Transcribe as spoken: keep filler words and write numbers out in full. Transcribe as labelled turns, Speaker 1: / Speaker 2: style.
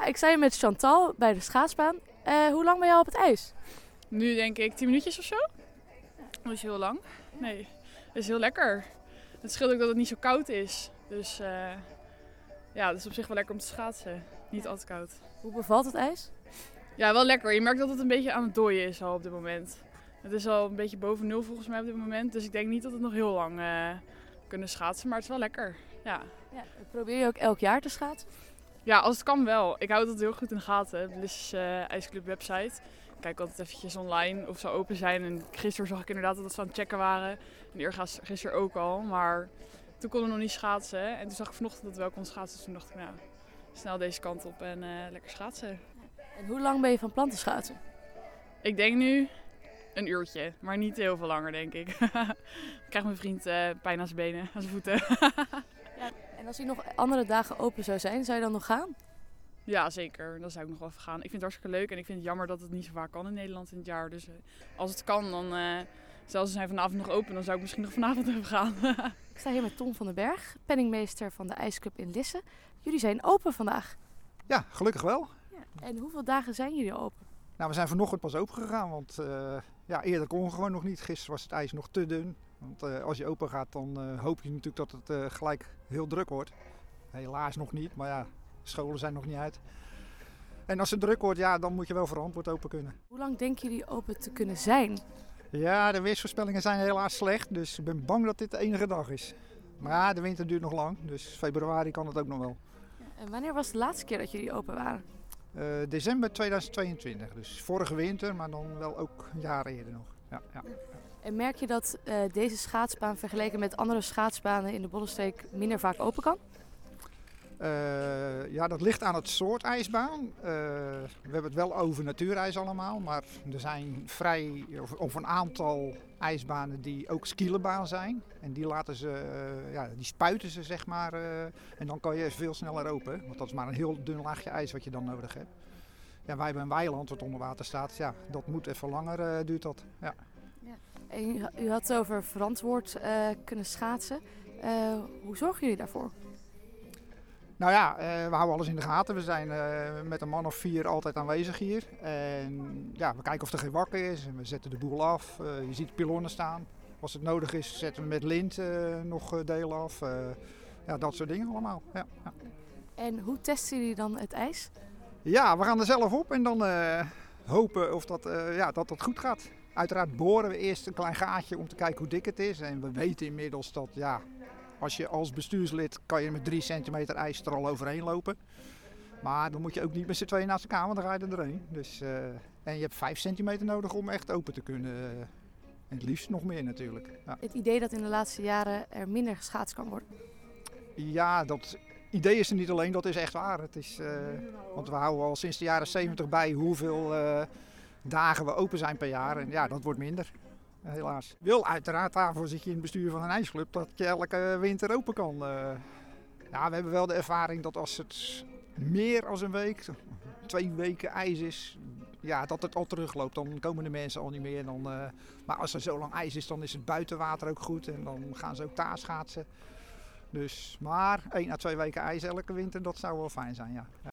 Speaker 1: ik sta hier met Chantal bij de schaatsbaan. Uh, hoe lang ben je al op het ijs?
Speaker 2: Nu denk ik tien minuutjes of zo. Dat is heel lang. Nee, dat is heel lekker. Het scheelt ook dat het niet zo koud is. Dus uh, ja, het is op zich wel lekker om te schaatsen. Niet al te koud.
Speaker 1: Hoe bevalt het ijs?
Speaker 2: Ja, wel lekker. Je merkt dat het een beetje aan het dooien is al op dit moment. Het is al een beetje boven nul volgens mij op dit moment. Dus ik denk niet dat we nog heel lang uh, kunnen schaatsen. Maar het is wel lekker. Ja.
Speaker 1: Ja, probeer je ook elk jaar te schaatsen?
Speaker 2: Ja, als het kan wel. Ik hou dat heel goed in de gaten. De Lisses uh, IJsclub website. Ik kijk altijd eventjes online of ze open zijn. En gisteren zag ik inderdaad dat ze aan het checken waren. En eergisteren gisteren ook al. Maar toen konden we nog niet schaatsen. En toen zag ik vanochtend dat we wel konden schaatsen. Dus toen dacht ik, nou, snel deze kant op en uh, lekker schaatsen.
Speaker 1: En hoe lang ben je van plan te schaatsen?
Speaker 2: Ik denk nu een uurtje. Maar niet heel veel langer, denk ik. Ik krijg mijn vriend uh, pijn aan zijn benen, aan zijn voeten.
Speaker 1: Ja, en als hij nog andere dagen open zou zijn, zou je dan nog gaan?
Speaker 2: Ja, zeker. Dan zou ik nog wel even gaan. Ik vind het hartstikke leuk en ik vind het jammer dat het niet zo vaak kan in Nederland in het jaar. Dus uh, als het kan, dan, uh, zelfs als hij vanavond nog open, dan zou ik misschien nog vanavond even gaan.
Speaker 1: Ik sta hier met Tom van den Berg, penningmeester van de IJsclub in Lisse. Jullie zijn open vandaag.
Speaker 3: Ja, gelukkig wel.
Speaker 1: Ja, en hoeveel dagen zijn jullie open?
Speaker 3: Nou, we zijn vanochtend pas open gegaan, want uh, ja, eerder kon we gewoon nog niet. Gisteren was het ijs nog te dun. Want uh, als je open gaat, dan uh, hoop je natuurlijk dat het uh, gelijk heel druk wordt. Helaas nog niet, maar ja, scholen zijn nog niet uit. En als het druk wordt, ja, dan moet je wel verantwoord open kunnen.
Speaker 1: Hoe lang denken jullie open te kunnen zijn?
Speaker 3: Ja, de weersvoorspellingen zijn helaas slecht, dus ik ben bang dat dit de enige dag is. Maar ja, de winter duurt nog lang, dus februari kan het ook nog wel.
Speaker 1: Ja, en wanneer was de laatste keer dat jullie open waren?
Speaker 3: Uh, december tweeduizend tweeëntwintig, dus vorige winter, maar dan wel ook jaren eerder nog. Ja, ja.
Speaker 1: En merk je dat uh, deze schaatsbaan vergeleken met andere schaatsbanen in de Bollenstreek minder vaak open kan?
Speaker 3: Uh, ja, dat ligt aan het soort ijsbaan. Uh, we hebben het wel over natuurijs allemaal, maar er zijn vrij, of, of een aantal ijsbanen die ook skielenbaan zijn. En die laten ze, uh, ja, die spuiten ze zeg maar, uh, en dan kan je veel sneller open. Want dat is maar een heel dun laagje ijs wat je dan nodig hebt. Ja, wij hebben een weiland wat onder water staat, ja, dat moet even langer, uh, duurt dat. Ja.
Speaker 1: Ja. En u, u had het over verantwoord uh, kunnen schaatsen. Uh, hoe zorgen jullie daarvoor?
Speaker 3: Nou ja, uh, we houden alles in de gaten. We zijn uh, met een man of vier altijd aanwezig hier. En ja, we kijken of er geen wakker is. En we zetten de boel af. Uh, je ziet pilonnen staan. Als het nodig is, zetten we met lint uh, nog delen af. Uh, ja, dat soort dingen allemaal. Ja, ja.
Speaker 1: En hoe testen jullie dan het ijs?
Speaker 3: Ja, we gaan er zelf op en dan uh, hopen of dat, uh, ja, dat dat goed gaat. Uiteraard boren we eerst een klein gaatje om te kijken hoe dik het is. En we weten inmiddels dat, ja, als je als bestuurslid kan je met drie centimeter ijs er al overheen lopen. Maar dan moet je ook niet met z'n tweeën naast elkaar, want dan ga je er doorheen. Dus, uh, en je hebt vijf centimeter nodig om echt open te kunnen. Uh, en het liefst nog meer natuurlijk. Ja.
Speaker 1: Het idee dat in de laatste jaren er minder geschaatst kan worden?
Speaker 3: Ja, dat idee is er niet alleen, dat is echt waar. Het is, uh, want we houden al sinds de jaren zeventig bij hoeveel uh, dagen we open zijn per jaar. En ja, dat wordt minder. Helaas. Wil uiteraard, daarvoor zit je in het bestuur van een ijsclub, dat je elke winter open kan. Uh, ja, we hebben wel de ervaring dat als het meer dan een week, twee weken ijs is, ja, dat het al terugloopt. Dan komen de mensen al niet meer. Dan, uh, maar als er zo lang ijs is, dan is het buitenwater ook goed en dan gaan ze ook daar schaatsen. Dus, maar één à twee weken ijs elke winter, dat zou wel fijn zijn, ja. Ja.